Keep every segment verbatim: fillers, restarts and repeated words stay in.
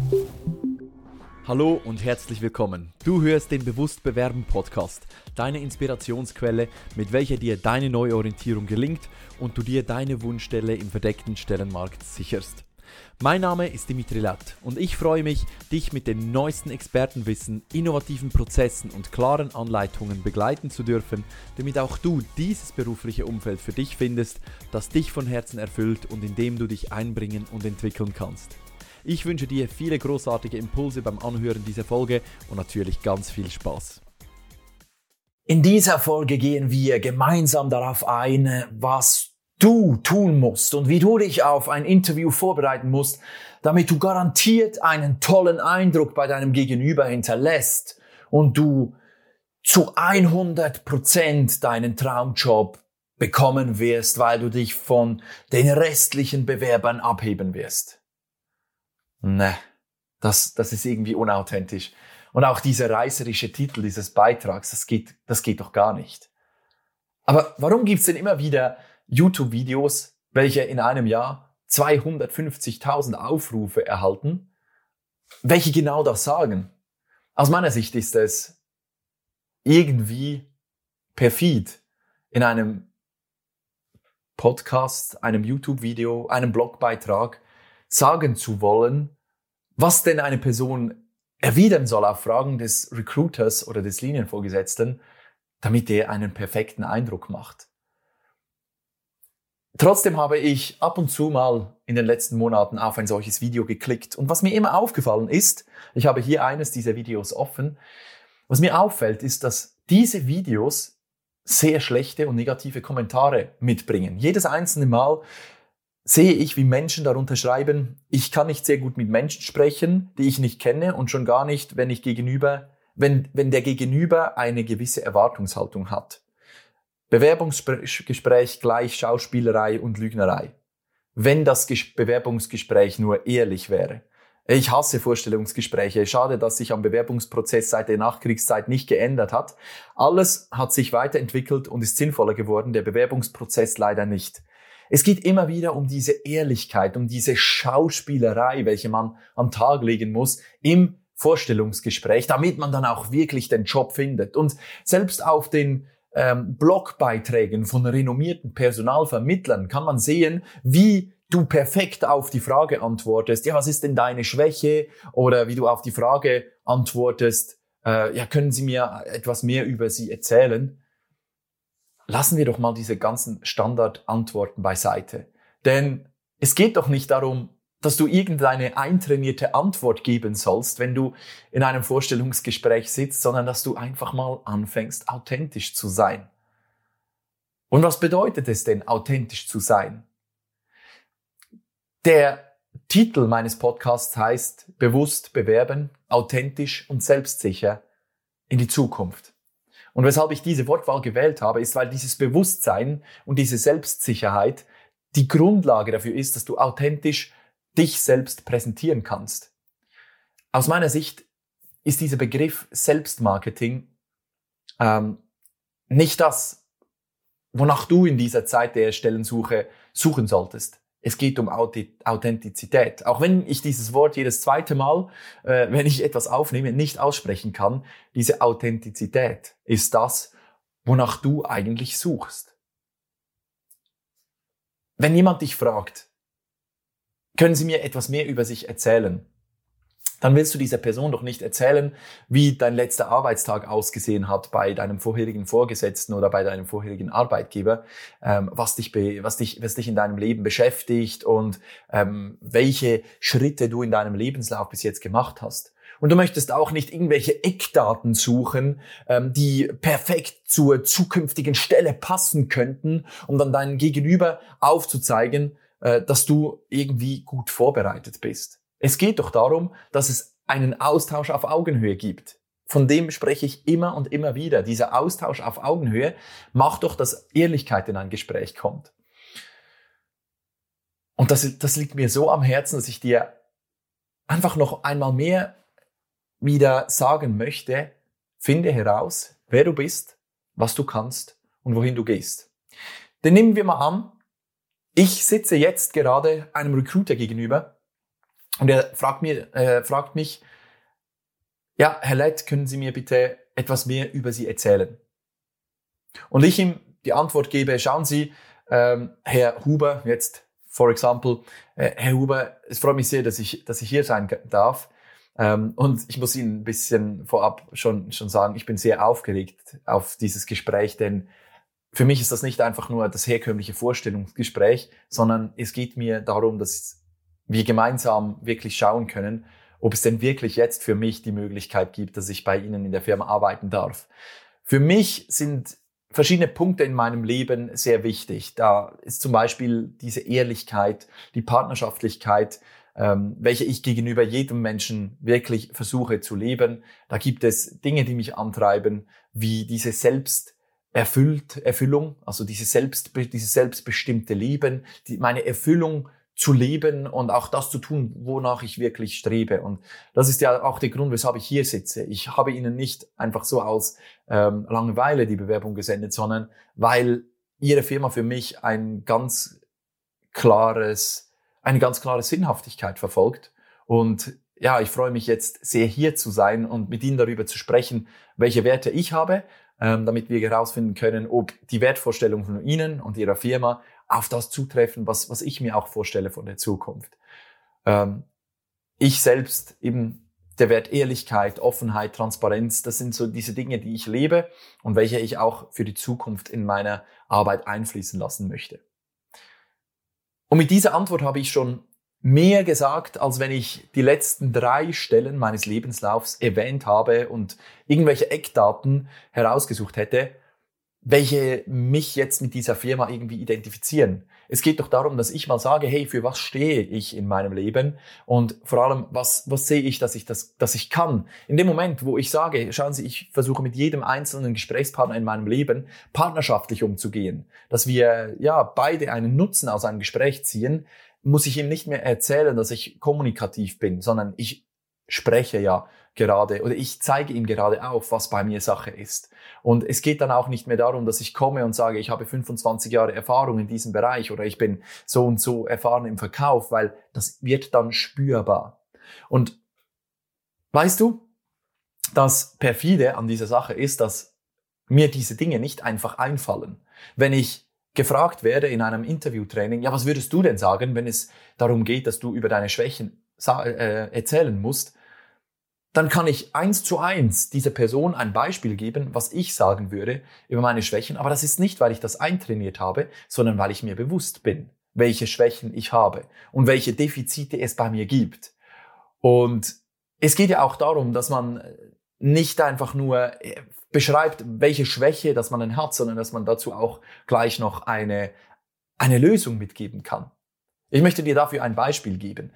Hallo und herzlich willkommen. Du hörst den Bewusst Bewerben Podcast, deine Inspirationsquelle, mit welcher dir deine Neuorientierung gelingt und du dir deine Wunschstelle im verdeckten Stellenmarkt sicherst. Mein Name ist Dimitri Latt und ich freue mich, dich mit dem neuesten Expertenwissen, innovativen Prozessen und klaren Anleitungen begleiten zu dürfen, damit auch du dieses berufliche Umfeld für dich findest, das dich von Herzen erfüllt und in dem du dich einbringen und entwickeln kannst. Ich wünsche dir viele großartige Impulse beim Anhören dieser Folge und natürlich ganz viel Spaß. In dieser Folge gehen wir gemeinsam darauf ein, was du tun musst und wie du dich auf ein Interview vorbereiten musst, damit du garantiert einen tollen Eindruck bei deinem Gegenüber hinterlässt und du zu hundert Prozent deinen Traumjob bekommen wirst, weil du dich von den restlichen Bewerbern abheben wirst. Ne, das, das ist irgendwie unauthentisch. Und auch dieser reißerische Titel dieses Beitrags, das geht, das geht doch gar nicht. Aber warum gibt's denn immer wieder YouTube-Videos, welche in einem Jahr zweihundertfünfzigtausend Aufrufe erhalten, welche genau das sagen? Aus meiner Sicht ist es irgendwie perfid, in einem Podcast, einem YouTube-Video, einem Blogbeitrag sagen zu wollen, was denn eine Person erwidern soll auf Fragen des Recruiters oder des Linienvorgesetzten, damit er einen perfekten Eindruck macht. Trotzdem habe ich ab und zu mal in den letzten Monaten auf ein solches Video geklickt. Und was mir immer aufgefallen ist, ich habe hier eines dieser Videos offen, was mir auffällt, ist, dass diese Videos sehr schlechte und negative Kommentare mitbringen. Jedes einzelne Mal sehe ich, wie Menschen darunter schreiben, ich kann nicht sehr gut mit Menschen sprechen, die ich nicht kenne und schon gar nicht, wenn ich gegenüber, wenn, wenn der Gegenüber eine gewisse Erwartungshaltung hat. Bewerbungsgespräch gleich Schauspielerei und Lügnerei. Wenn das Ges- Bewerbungsgespräch nur ehrlich wäre. Ich hasse Vorstellungsgespräche. Schade, dass sich am Bewerbungsprozess seit der Nachkriegszeit nicht geändert hat. Alles hat sich weiterentwickelt und ist sinnvoller geworden, der Bewerbungsprozess leider nicht. Es geht immer wieder um diese Ehrlichkeit, um diese Schauspielerei, welche man am Tag legen muss im Vorstellungsgespräch, damit man dann auch wirklich den Job findet. Und selbst auf den ähm, Blogbeiträgen von renommierten Personalvermittlern kann man sehen, wie du perfekt auf die Frage antwortest, ja, was ist denn deine Schwäche? Oder wie du auf die Frage antwortest, äh, ja, können Sie mir etwas mehr über Sie erzählen? Lassen wir doch mal diese ganzen Standardantworten beiseite. Denn es geht doch nicht darum, dass du irgendeine eintrainierte Antwort geben sollst, wenn du in einem Vorstellungsgespräch sitzt, sondern dass du einfach mal anfängst, authentisch zu sein. Und was bedeutet es denn, authentisch zu sein? Der Titel meines Podcasts heißt Bewusst bewerben, authentisch und selbstsicher in die Zukunft. Und weshalb ich diese Wortwahl gewählt habe, ist, weil dieses Bewusstsein und diese Selbstsicherheit die Grundlage dafür ist, dass du authentisch dich selbst präsentieren kannst. Aus meiner Sicht ist dieser Begriff Selbstmarketing ähm, nicht das, wonach du in dieser Zeit der Stellensuche suchen solltest. Es geht um Authentizität. Auch wenn ich dieses Wort jedes zweite Mal, äh, wenn ich etwas aufnehme, nicht aussprechen kann, diese Authentizität ist das, wonach du eigentlich suchst. Wenn jemand dich fragt, können Sie mir etwas mehr über sich erzählen? Dann willst du dieser Person doch nicht erzählen, wie dein letzter Arbeitstag ausgesehen hat bei deinem vorherigen Vorgesetzten oder bei deinem vorherigen Arbeitgeber, ähm, was dich, be- was dich, was dich in deinem Leben beschäftigt und ähm, welche Schritte du in deinem Lebenslauf bis jetzt gemacht hast. Und du möchtest auch nicht irgendwelche Eckdaten suchen, ähm, die perfekt zur zukünftigen Stelle passen könnten, um dann deinem Gegenüber aufzuzeigen, äh, dass du irgendwie gut vorbereitet bist. Es geht doch darum, dass es einen Austausch auf Augenhöhe gibt. Von dem spreche ich immer und immer wieder. Dieser Austausch auf Augenhöhe macht doch, dass Ehrlichkeit in ein Gespräch kommt. Und das, das liegt mir so am Herzen, dass ich dir einfach noch einmal mehr wieder sagen möchte, finde heraus, wer du bist, was du kannst und wohin du gehst. Denn nehmen wir mal an, ich sitze jetzt gerade einem Recruiter gegenüber Und er fragt, mir, äh, fragt mich, ja, Herr Lett, können Sie mir bitte etwas mehr über Sie erzählen? Und ich ihm die Antwort gebe, schauen Sie, ähm, Herr Huber, jetzt for example, äh, Herr Huber, es freut mich sehr, dass ich, dass ich hier sein darf. Ähm, und ich muss Ihnen ein bisschen vorab schon, schon sagen, ich bin sehr aufgeregt auf dieses Gespräch, denn für mich ist das nicht einfach nur das herkömmliche Vorstellungsgespräch, sondern es geht mir darum, dass wir gemeinsam wirklich schauen können, ob es denn wirklich jetzt für mich die Möglichkeit gibt, dass ich bei Ihnen in der Firma arbeiten darf. Für mich sind verschiedene Punkte in meinem Leben sehr wichtig. Da ist zum Beispiel diese Ehrlichkeit, die Partnerschaftlichkeit, ähm, welche ich gegenüber jedem Menschen wirklich versuche zu leben. Da gibt es Dinge, die mich antreiben, wie diese Selbsterfüllt, Erfüllung, also diese selbst, dieses selbstbestimmte Leben, die, meine Erfüllung zu leben und auch das zu tun, wonach ich wirklich strebe. Und das ist ja auch der Grund, weshalb ich hier sitze. Ich habe Ihnen nicht einfach so aus ähm, Langeweile die Bewerbung gesendet, sondern weil Ihre Firma für mich ein ganz klares, eine ganz klare Sinnhaftigkeit verfolgt. Und ja, ich freue mich jetzt sehr, hier zu sein und mit Ihnen darüber zu sprechen, welche Werte ich habe, ähm, damit wir herausfinden können, ob die Wertvorstellungen von Ihnen und Ihrer Firma auf das zutreffen, was, was ich mir auch vorstelle von der Zukunft. Ähm, ich selbst eben der Wert Ehrlichkeit, Offenheit, Transparenz, das sind so diese Dinge, die ich lebe und welche ich auch für die Zukunft in meiner Arbeit einfließen lassen möchte. Und mit dieser Antwort habe ich schon mehr gesagt, als wenn ich die letzten drei Stellen meines Lebenslaufs erwähnt habe und irgendwelche Eckdaten herausgesucht hätte, welche mich jetzt mit dieser Firma irgendwie identifizieren. Es geht doch darum, dass ich mal sage, hey, für was stehe ich in meinem Leben? Und vor allem, was, was sehe ich, dass ich das, dass ich kann? In dem Moment, wo ich sage, schauen Sie, ich versuche mit jedem einzelnen Gesprächspartner in meinem Leben partnerschaftlich umzugehen, dass wir, ja, beide einen Nutzen aus einem Gespräch ziehen, muss ich ihm nicht mehr erzählen, dass ich kommunikativ bin, sondern ich spreche ja gerade oder ich zeige ihm gerade auf, was bei mir Sache ist. Und es geht dann auch nicht mehr darum, dass ich komme und sage, ich habe fünfundzwanzig Jahre Erfahrung in diesem Bereich oder ich bin so und so erfahren im Verkauf, weil das wird dann spürbar. Und weißt du, das Perfide an dieser Sache ist, dass mir diese Dinge nicht einfach einfallen. Wenn ich gefragt werde in einem Interviewtraining, ja, was würdest du denn sagen, wenn es darum geht, dass du über deine Schwächen äh, erzählen musst, dann kann ich eins zu eins dieser Person ein Beispiel geben, was ich sagen würde über meine Schwächen. Aber das ist nicht, weil ich das eintrainiert habe, sondern weil ich mir bewusst bin, welche Schwächen ich habe und welche Defizite es bei mir gibt. Und es geht ja auch darum, dass man nicht einfach nur beschreibt, welche Schwäche, dass man dann hat, sondern dass man dazu auch gleich noch eine, eine Lösung mitgeben kann. Ich möchte dir dafür ein Beispiel geben.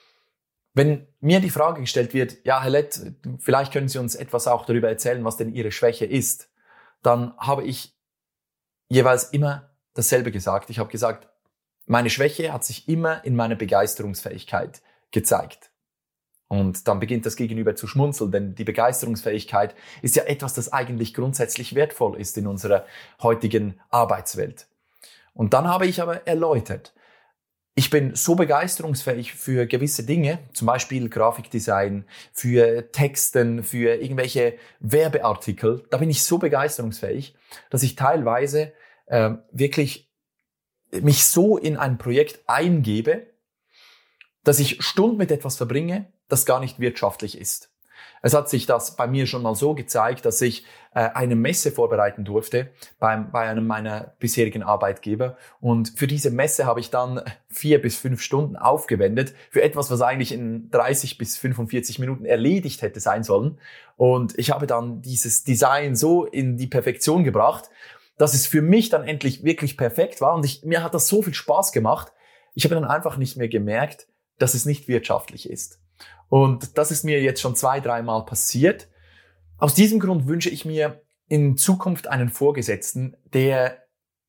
Wenn mir die Frage gestellt wird, ja, Herr Lett, vielleicht können Sie uns etwas auch darüber erzählen, was denn Ihre Schwäche ist, dann habe ich jeweils immer dasselbe gesagt. Ich habe gesagt, meine Schwäche hat sich immer in meiner Begeisterungsfähigkeit gezeigt. Und dann beginnt das Gegenüber zu schmunzeln, denn die Begeisterungsfähigkeit ist ja etwas, das eigentlich grundsätzlich wertvoll ist in unserer heutigen Arbeitswelt. Und dann habe ich aber erläutert, ich bin so begeisterungsfähig für gewisse Dinge, zum Beispiel Grafikdesign, für Texten, für irgendwelche Werbeartikel. Da bin ich so begeisterungsfähig, dass ich teilweise äh, wirklich mich so in ein Projekt eingebe, dass ich Stunden mit etwas verbringe, das gar nicht wirtschaftlich ist. Es hat sich das bei mir schon mal so gezeigt, dass ich äh, eine Messe vorbereiten durfte beim, bei einem meiner bisherigen Arbeitgeber. Und für diese Messe habe ich dann vier bis fünf Stunden aufgewendet für etwas, was eigentlich in dreißig bis fünfundvierzig Minuten erledigt hätte sein sollen. Und ich habe dann dieses Design so in die Perfektion gebracht, dass es für mich dann endlich wirklich perfekt war. Und ich, mir hat das so viel Spaß gemacht. Ich habe dann einfach nicht mehr gemerkt, dass es nicht wirtschaftlich ist. Und das ist mir jetzt schon zwei, dreimal passiert. Aus diesem Grund wünsche ich mir in Zukunft einen Vorgesetzten, der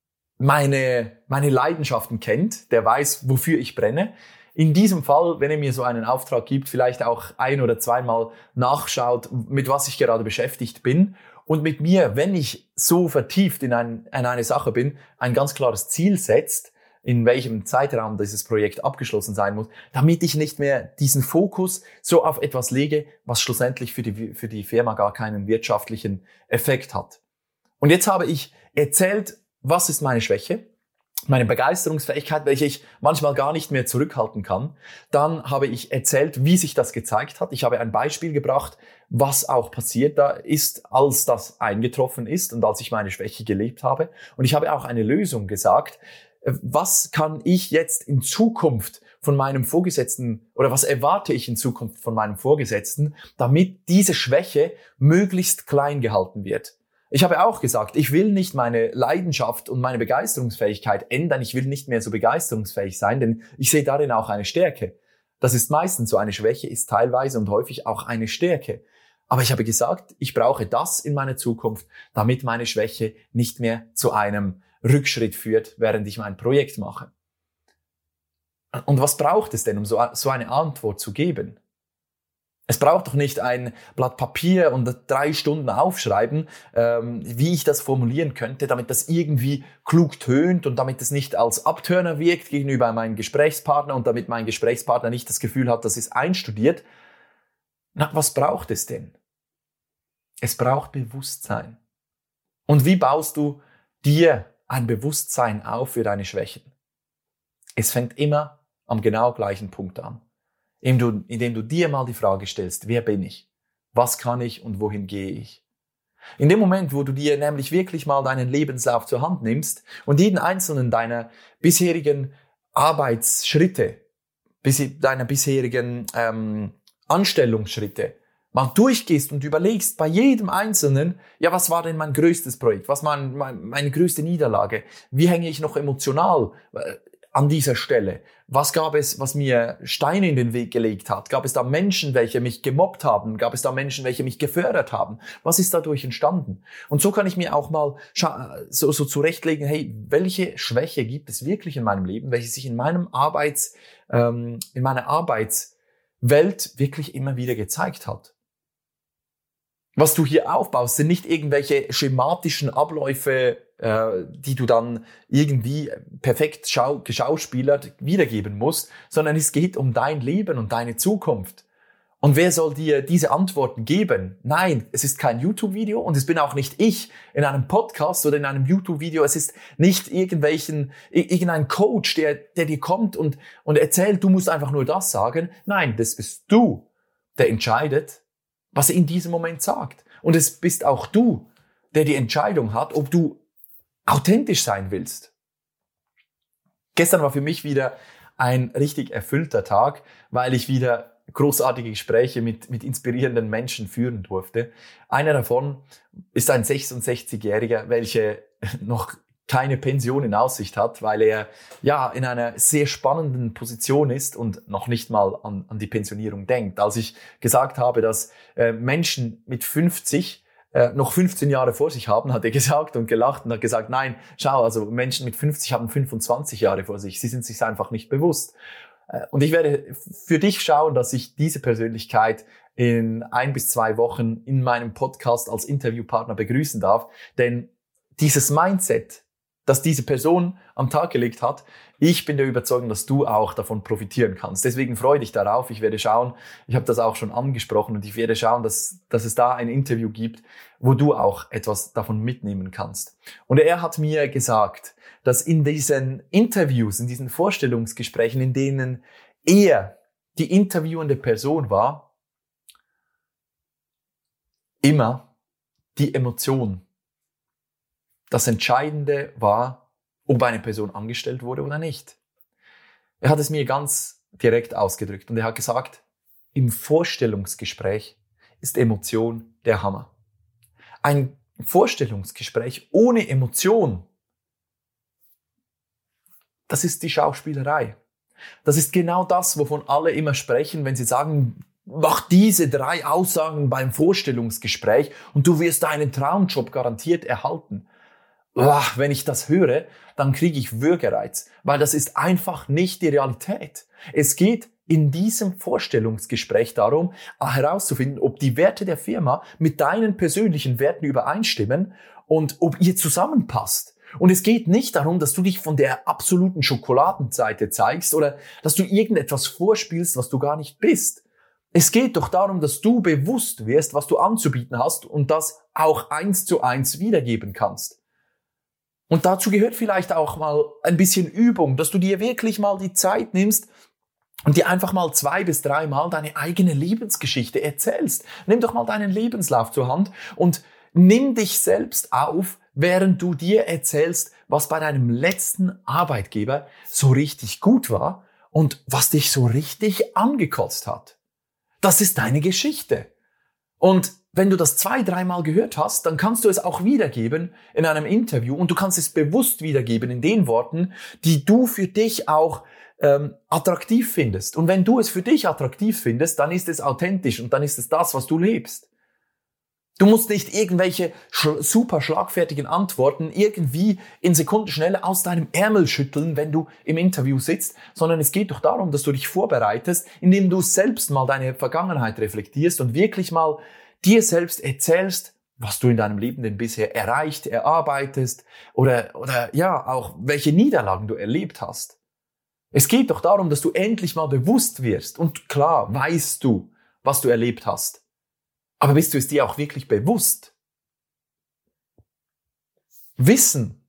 meine, meine Leidenschaften kennt, der weiß, wofür ich brenne. In diesem Fall, wenn er mir so einen Auftrag gibt, vielleicht auch ein- oder zweimal nachschaut, mit was ich gerade beschäftigt bin und mit mir, wenn ich so vertieft in, ein, in eine Sache bin, ein ganz klares Ziel setzt, in welchem Zeitraum dieses Projekt abgeschlossen sein muss, damit ich nicht mehr diesen Fokus so auf etwas lege, was schlussendlich für die, für die Firma gar keinen wirtschaftlichen Effekt hat. Und jetzt habe ich erzählt, was ist meine Schwäche, meine Begeisterungsfähigkeit, welche ich manchmal gar nicht mehr zurückhalten kann. Dann habe ich erzählt, wie sich das gezeigt hat. Ich habe ein Beispiel gebracht, was auch passiert da ist, als das eingetroffen ist und als ich meine Schwäche gelebt habe. Und ich habe auch eine Lösung gesagt. Was kann ich jetzt in Zukunft von meinem Vorgesetzten oder was erwarte ich in Zukunft von meinem Vorgesetzten, damit diese Schwäche möglichst klein gehalten wird? Ich habe auch gesagt, ich will nicht meine Leidenschaft und meine Begeisterungsfähigkeit ändern. Ich will nicht mehr so begeisterungsfähig sein, denn ich sehe darin auch eine Stärke. Das ist meistens so, eine Schwäche ist teilweise und häufig auch eine Stärke. Aber ich habe gesagt, ich brauche das in meiner Zukunft, damit meine Schwäche nicht mehr zu einem Rückschritt führt, während ich mein Projekt mache. Und was braucht es denn, um so, so eine Antwort zu geben? Es braucht doch nicht ein Blatt Papier und drei Stunden aufschreiben, ähm, wie ich das formulieren könnte, damit das irgendwie klug tönt und damit es nicht als Abtörner wirkt gegenüber meinem Gesprächspartner und damit mein Gesprächspartner nicht das Gefühl hat, dass es einstudiert. Na, was braucht es denn? Es braucht Bewusstsein. Und wie baust du dir ein Bewusstsein auf für deine Schwächen? Es fängt immer am genau gleichen Punkt an, indem du, indem du dir mal die Frage stellst, wer bin ich? Was kann ich und wohin gehe ich? In dem Moment, wo du dir nämlich wirklich mal deinen Lebenslauf zur Hand nimmst und jeden einzelnen deiner bisherigen Arbeitsschritte, deiner bisherigen ähm, Anstellungsschritte mal durchgehst und überlegst bei jedem Einzelnen, ja, was war denn mein größtes Projekt? Was war mein, meine größte Niederlage? Wie hänge ich noch emotional äh, an dieser Stelle? Was gab es, was mir Steine in den Weg gelegt hat? Gab es da Menschen, welche mich gemobbt haben? Gab es da Menschen, welche mich gefördert haben? Was ist dadurch entstanden? Und so kann ich mir auch mal so, so zurechtlegen, hey, welche Schwäche gibt es wirklich in meinem Leben, welche sich in meinem Arbeits, ähm, in meiner Arbeitswelt wirklich immer wieder gezeigt hat? Was du hier aufbaust, sind nicht irgendwelche schematischen Abläufe, äh, die du dann irgendwie perfekt schau- geschauspielert wiedergeben musst, sondern es geht um dein Leben und deine Zukunft. Und wer soll dir diese Antworten geben? Nein, es ist kein YouTube-Video und es bin auch nicht ich in einem Podcast oder in einem YouTube-Video. Es ist nicht irgendwelchen, irgendein Coach, der, der dir kommt und, und erzählt, du musst einfach nur das sagen. Nein, das bist du, der entscheidet, was er in diesem Moment sagt. Und es bist auch du, der die Entscheidung hat, ob du authentisch sein willst. Gestern war für mich wieder ein richtig erfüllter Tag, weil ich wieder großartige Gespräche mit, mit inspirierenden Menschen führen durfte. Einer davon ist ein sechsundsechzigjähriger, welcher noch keine Pension in Aussicht hat, weil er ja in einer sehr spannenden Position ist und noch nicht mal an, an die Pensionierung denkt. Als ich gesagt habe, dass äh, Menschen mit fünfzig äh, noch fünfzehn Jahre vor sich haben, hat er gesagt und gelacht und hat gesagt, nein, schau, also Menschen mit fünfzig haben fünfundzwanzig Jahre vor sich. Sie sind sich einfach nicht bewusst. Äh, und ich werde für dich schauen, dass ich diese Persönlichkeit in ein bis zwei Wochen in meinem Podcast als Interviewpartner begrüßen darf, denn dieses Mindset, das diese Person am Tag gelegt hat, ich bin der Überzeugung, dass du auch davon profitieren kannst. Deswegen freue dich darauf. Ich werde schauen, ich habe das auch schon angesprochen und ich werde schauen, dass, dass es da ein Interview gibt, wo du auch etwas davon mitnehmen kannst. Und er hat mir gesagt, dass in diesen Interviews, in diesen Vorstellungsgesprächen, in denen er die interviewende Person war, immer die Emotion das Entscheidende war, ob eine Person angestellt wurde oder nicht. Er hat es mir ganz direkt ausgedrückt und er hat gesagt, im Vorstellungsgespräch ist Emotion der Hammer. Ein Vorstellungsgespräch ohne Emotion, das ist die Schauspielerei. Das ist genau das, wovon alle immer sprechen, wenn sie sagen, mach diese drei Aussagen beim Vorstellungsgespräch und du wirst deinen Traumjob garantiert erhalten. Ach, wenn ich das höre, dann kriege ich Würgereiz, weil das ist einfach nicht die Realität. Es geht in diesem Vorstellungsgespräch darum, herauszufinden, ob die Werte der Firma mit deinen persönlichen Werten übereinstimmen und ob ihr zusammenpasst. Und es geht nicht darum, dass du dich von der absoluten Schokoladenseite zeigst oder dass du irgendetwas vorspielst, was du gar nicht bist. Es geht doch darum, dass du bewusst wirst, was du anzubieten hast und das auch eins zu eins wiedergeben kannst. Und dazu gehört vielleicht auch mal ein bisschen Übung, dass du dir wirklich mal die Zeit nimmst und dir einfach mal zwei bis dreimal deine eigene Lebensgeschichte erzählst. Nimm doch mal deinen Lebenslauf zur Hand und nimm dich selbst auf, während du dir erzählst, was bei deinem letzten Arbeitgeber so richtig gut war und was dich so richtig angekotzt hat. Das ist deine Geschichte. Und wenn du das zwei, dreimal gehört hast, dann kannst du es auch wiedergeben in einem Interview und du kannst es bewusst wiedergeben in den Worten, die du für dich auch ähm, attraktiv findest. Und wenn du es für dich attraktiv findest, dann ist es authentisch und dann ist es das, was du lebst. Du musst nicht irgendwelche sch- super schlagfertigen Antworten irgendwie in Sekundenschnelle aus deinem Ärmel schütteln, wenn du im Interview sitzt, sondern es geht doch darum, dass du dich vorbereitest, indem du selbst mal deine Vergangenheit reflektierst und wirklich mal dir selbst erzählst, was du in deinem Leben denn bisher erreicht, erarbeitest oder, oder ja, auch welche Niederlagen du erlebt hast. Es geht doch darum, dass du endlich mal bewusst wirst und klar weißt du, was du erlebt hast. Aber bist du es dir auch wirklich bewusst? Wissen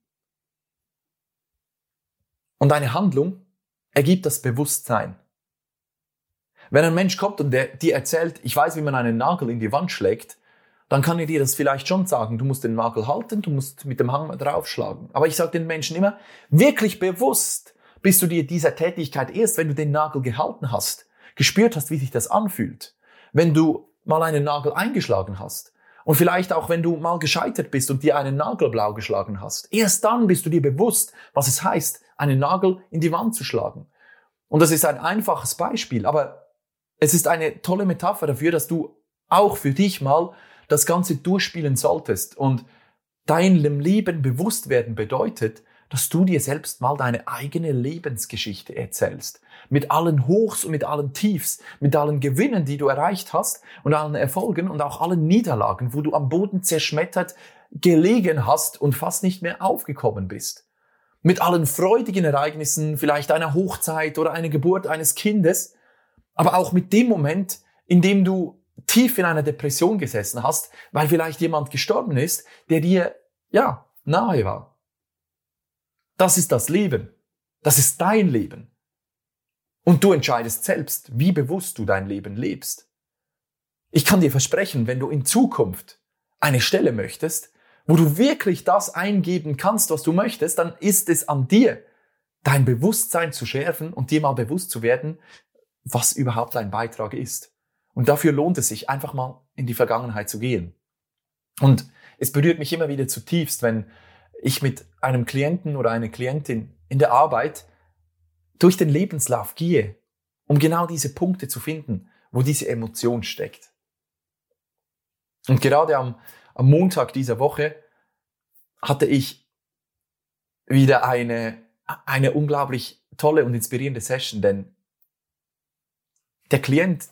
und eine Handlung ergibt das Bewusstsein. Wenn ein Mensch kommt und der dir erzählt, ich weiß, wie man einen Nagel in die Wand schlägt, dann kann er dir das vielleicht schon sagen. Du musst den Nagel halten, du musst mit dem Hammer draufschlagen. Aber ich sage den Menschen immer, wirklich bewusst bist du dir dieser Tätigkeit erst, wenn du den Nagel gehalten hast, gespürt hast, wie sich das anfühlt. Wenn du mal einen Nagel eingeschlagen hast und vielleicht auch, wenn du mal gescheitert bist und dir einen Nagel blau geschlagen hast. Erst dann bist du dir bewusst, was es heißt, einen Nagel in die Wand zu schlagen. Und das ist ein einfaches Beispiel, aber es ist eine tolle Metapher dafür, dass du auch für dich mal das Ganze durchspielen solltest. Und deinem Leben bewusst werden bedeutet, dass du dir selbst mal deine eigene Lebensgeschichte erzählst. Mit allen Hochs und mit allen Tiefs, mit allen Gewinnen, die du erreicht hast und allen Erfolgen und auch allen Niederlagen, wo du am Boden zerschmettert gelegen hast und fast nicht mehr aufgekommen bist. Mit allen freudigen Ereignissen, vielleicht einer Hochzeit oder einer Geburt eines Kindes, aber auch mit dem Moment, in dem du tief in einer Depression gesessen hast, weil vielleicht jemand gestorben ist, der dir, ja, nahe war. Das ist das Leben. Das ist dein Leben. Und du entscheidest selbst, wie bewusst du dein Leben lebst. Ich kann dir versprechen, wenn du in Zukunft eine Stelle möchtest, wo du wirklich das eingeben kannst, was du möchtest, dann ist es an dir, dein Bewusstsein zu schärfen und dir mal bewusst zu werden, was überhaupt dein Beitrag ist. Und dafür lohnt es sich, einfach mal in die Vergangenheit zu gehen. Und es berührt mich immer wieder zutiefst, wenn ich mit einem Klienten oder einer Klientin in der Arbeit durch den Lebenslauf gehe, um genau diese Punkte zu finden, wo diese Emotion steckt. Und gerade am, am Montag dieser Woche hatte ich wieder eine, eine unglaublich tolle und inspirierende Session, denn der Klient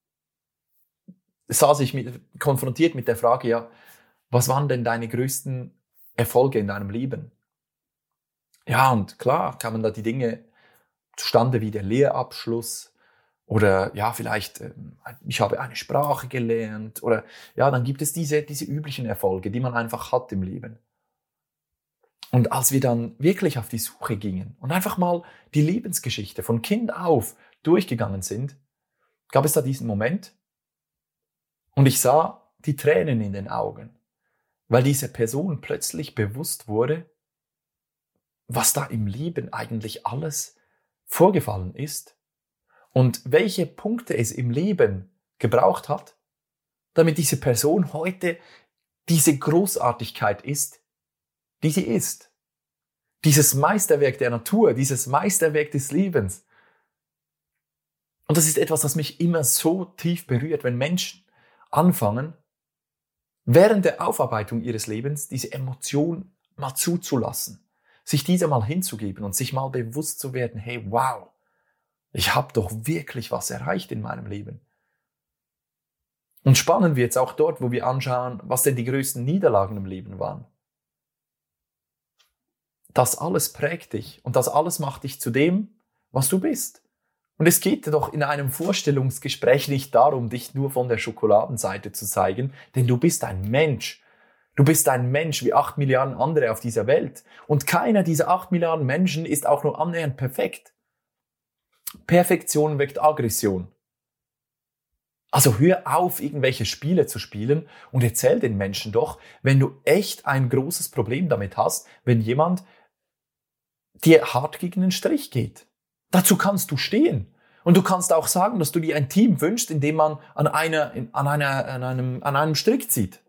sah sich mit, konfrontiert mit der Frage, ja, was waren denn deine größten Erfolge in deinem Leben? Ja, und klar kamen da die Dinge zustande wie der Lehrabschluss oder ja, vielleicht, ich habe eine Sprache gelernt oder ja, dann gibt es diese, diese üblichen Erfolge, die man einfach hat im Leben. Und als wir dann wirklich auf die Suche gingen und einfach mal die Lebensgeschichte von Kind auf durchgegangen sind, gab es da diesen Moment und ich sah die Tränen in den Augen, weil diese Person plötzlich bewusst wurde, was da im Leben eigentlich alles vorgefallen ist und welche Punkte es im Leben gebraucht hat, damit diese Person heute diese Großartigkeit ist, die sie ist. Dieses Meisterwerk der Natur, dieses Meisterwerk des Lebens. Und das ist etwas, das mich immer so tief berührt, wenn Menschen anfangen, während der Aufarbeitung ihres Lebens diese Emotion mal zuzulassen, sich dieser mal hinzugeben und sich mal bewusst zu werden, hey, wow, ich habe doch wirklich was erreicht in meinem Leben. Und spannend wird es auch dort, wo wir anschauen, was denn die größten Niederlagen im Leben waren. das alles prägt dich und das alles macht dich zu dem, was du bist. Und es geht doch in einem Vorstellungsgespräch nicht darum, dich nur von der Schokoladenseite zu zeigen, denn du bist ein Mensch. Du bist ein Mensch wie acht Milliarden andere auf dieser Welt. Und keiner dieser acht Milliarden Menschen ist auch nur annähernd perfekt. Perfektion weckt Aggression. Also hör auf, irgendwelche Spiele zu spielen und erzähl den Menschen doch, wenn du echt ein großes Problem damit hast, wenn jemand dir hart gegen den Strich geht. Dazu kannst du stehen. Und du kannst auch sagen, dass du dir ein Team wünschst, in dem man an, einer, an, einer, an, einem, an einem Strick zieht.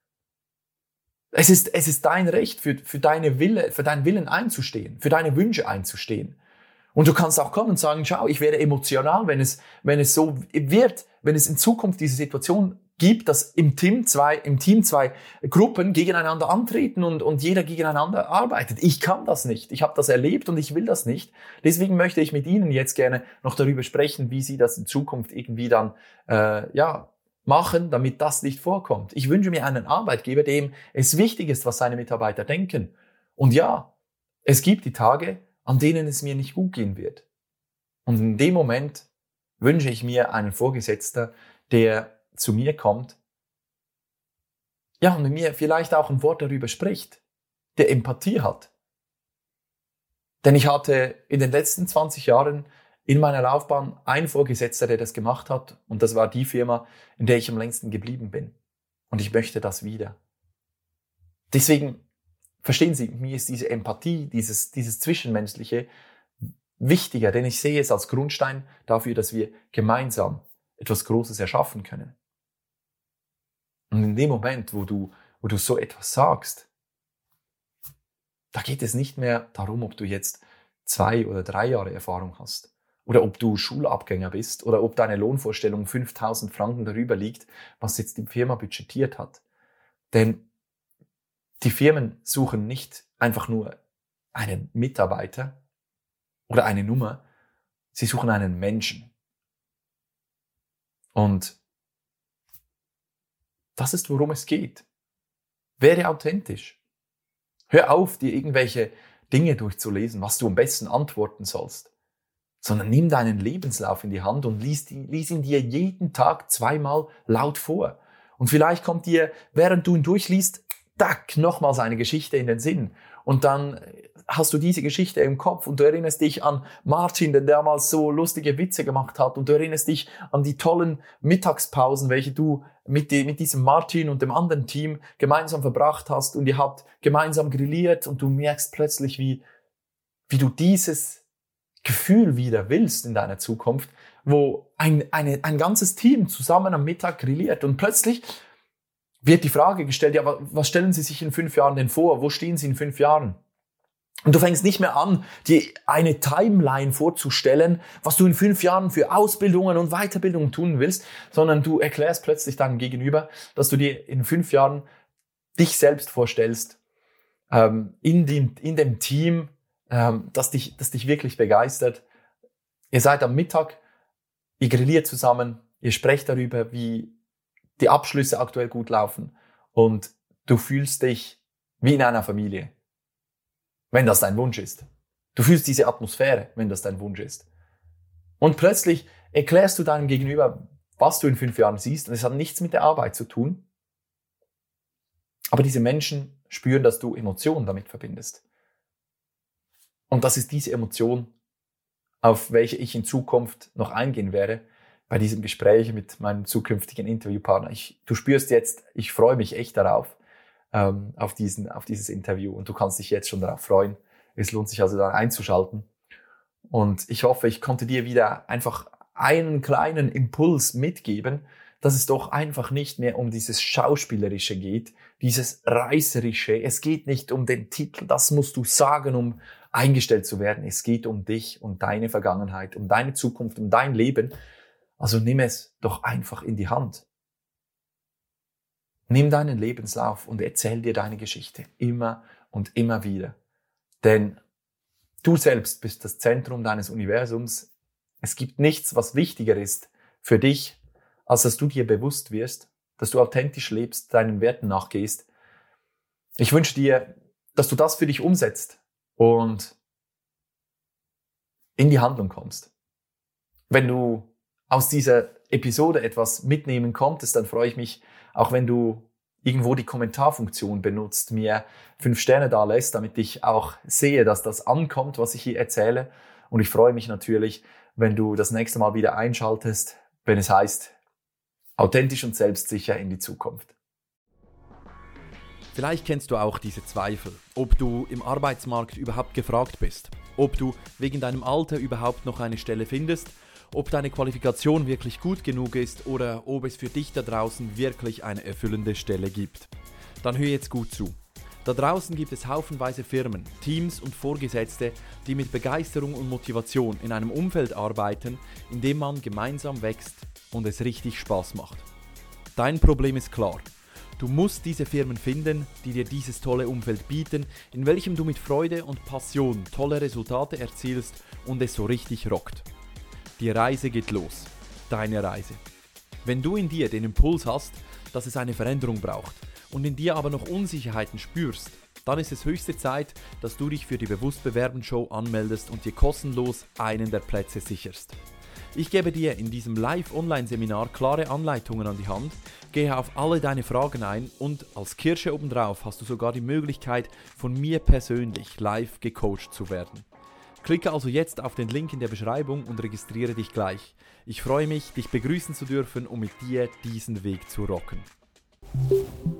Es ist, es ist dein Recht, für, für, deine Wille, für deinen Willen einzustehen, für deine Wünsche einzustehen. Und du kannst auch kommen und sagen, schau, ich werde emotional, wenn es, wenn es so wird, wenn es in Zukunft diese Situation gibt, dass im Team zwei, im Team zwei Gruppen gegeneinander antreten und, und jeder gegeneinander arbeitet. Ich kann das nicht. Ich habe das erlebt und ich will das nicht. Deswegen möchte ich mit Ihnen jetzt gerne noch darüber sprechen, wie Sie das in Zukunft irgendwie dann äh, ja machen, damit das nicht vorkommt. Ich wünsche mir einen Arbeitgeber, dem es wichtig ist, was seine Mitarbeiter denken. Und ja, es gibt die Tage, an denen es mir nicht gut gehen wird. Und in dem Moment wünsche ich mir einen Vorgesetzter, der zu mir kommt, ja, und mit mir vielleicht auch ein Wort darüber spricht, der Empathie hat. Denn ich hatte in den letzten zwanzig Jahren in meiner Laufbahn einen Vorgesetzter, der das gemacht hat, und das war die Firma, in der ich am längsten geblieben bin. Und ich möchte das wieder. Deswegen, verstehen Sie, mir ist diese Empathie, dieses, dieses Zwischenmenschliche wichtiger, denn ich sehe es als Grundstein dafür, dass wir gemeinsam etwas Großes erschaffen können. Und in dem Moment, wo du, wo du so etwas sagst, da geht es nicht mehr darum, ob du jetzt zwei oder drei Jahre Erfahrung hast oder ob du Schulabgänger bist oder ob deine Lohnvorstellung fünftausend Franken darüber liegt, was jetzt die Firma budgetiert hat. Denn die Firmen suchen nicht einfach nur einen Mitarbeiter oder eine Nummer, sie suchen einen Menschen. Und das ist, worum es geht. Werde authentisch. Hör auf, dir irgendwelche Dinge durchzulesen, was du am besten antworten sollst, sondern nimm deinen Lebenslauf in die Hand und lies, die, lies ihn dir jeden Tag zweimal laut vor. Und vielleicht kommt dir, während du ihn durchliest, tack, nochmals eine Geschichte in den Sinn. Und dann hast du diese Geschichte im Kopf und du erinnerst dich an Martin, der damals so lustige Witze gemacht hat, und du erinnerst dich an die tollen Mittagspausen, welche du mit, die, mit diesem Martin und dem anderen Team gemeinsam verbracht hast, und ihr habt gemeinsam grilliert und du merkst plötzlich, wie, wie du dieses Gefühl wieder willst in deiner Zukunft, wo ein, eine, ein ganzes Team zusammen am Mittag grilliert, und plötzlich wird die Frage gestellt, ja, was stellen Sie sich in fünf Jahren denn vor? Wo stehen Sie in fünf Jahren? Und du fängst nicht mehr an, dir eine Timeline vorzustellen, was du in fünf Jahren für Ausbildungen und Weiterbildungen tun willst, sondern du erklärst plötzlich deinem Gegenüber, dass du dir in fünf Jahren dich selbst vorstellst, ähm, in dem, in dem Team, ähm, das dich, das dich wirklich begeistert. Ihr seid am Mittag, ihr grilliert zusammen, ihr sprecht darüber, wie die Abschlüsse aktuell gut laufen, und du fühlst dich wie in einer Familie. Wenn das dein Wunsch ist. Du fühlst diese Atmosphäre, wenn das dein Wunsch ist. Und plötzlich erklärst du deinem Gegenüber, was du in fünf Jahren siehst, und es hat nichts mit der Arbeit zu tun. Aber diese Menschen spüren, dass du Emotionen damit verbindest. Und das ist diese Emotion, auf welche ich in Zukunft noch eingehen werde, bei diesem Gespräch mit meinem zukünftigen Interviewpartner. Ich, du spürst jetzt, ich freue mich echt darauf, ähm, auf diesen, auf dieses Interview, und du kannst dich jetzt schon darauf freuen. Es lohnt sich also da einzuschalten. Und ich hoffe, ich konnte dir wieder einfach einen kleinen Impuls mitgeben, dass es doch einfach nicht mehr um dieses Schauspielerische geht, dieses Reißerische. Es geht nicht um den Titel, das musst du sagen, um eingestellt zu werden. Es geht um dich, um deine Vergangenheit, um deine Zukunft, um dein Leben. Also nimm es doch einfach in die Hand. Nimm deinen Lebenslauf und erzähl dir deine Geschichte immer und immer wieder. Denn du selbst bist das Zentrum deines Universums. Es gibt nichts, was wichtiger ist für dich, als dass du dir bewusst wirst, dass du authentisch lebst, deinen Werten nachgehst. Ich wünsche dir, dass du das für dich umsetzt und in die Handlung kommst. Wenn du aus dieser Episode etwas mitnehmen konntest, dann freue ich mich, auch wenn du irgendwo die Kommentarfunktion benutzt, mir fünf Sterne da lässt, damit ich auch sehe, dass das ankommt, was ich hier erzähle. Und ich freue mich natürlich, wenn du das nächste Mal wieder einschaltest, wenn es heißt, authentisch und selbstsicher in die Zukunft. Vielleicht kennst du auch diese Zweifel, ob du im Arbeitsmarkt überhaupt gefragt bist, ob du wegen deinem Alter überhaupt noch eine Stelle findest, ob deine Qualifikation wirklich gut genug ist oder ob es für dich da draußen wirklich eine erfüllende Stelle gibt. Dann hör jetzt gut zu. Da draußen gibt es haufenweise Firmen, Teams und Vorgesetzte, die mit Begeisterung und Motivation in einem Umfeld arbeiten, in dem man gemeinsam wächst und es richtig Spaß macht. Dein Problem ist klar. Du musst diese Firmen finden, die dir dieses tolle Umfeld bieten, in welchem du mit Freude und Passion tolle Resultate erzielst und es so richtig rockt. Die Reise geht los. Deine Reise. Wenn du in dir den Impuls hast, dass es eine Veränderung braucht und in dir aber noch Unsicherheiten spürst, dann ist es höchste Zeit, dass du dich für die Bewusst Bewerben Show anmeldest und dir kostenlos einen der Plätze sicherst. Ich gebe dir in diesem Live-Online-Seminar klare Anleitungen an die Hand, gehe auf alle deine Fragen ein und als Kirsche obendrauf hast du sogar die Möglichkeit, von mir persönlich live gecoacht zu werden. Klicke also jetzt auf den Link in der Beschreibung und registriere dich gleich. Ich freue mich, dich begrüßen zu dürfen und mit dir diesen Weg zu rocken.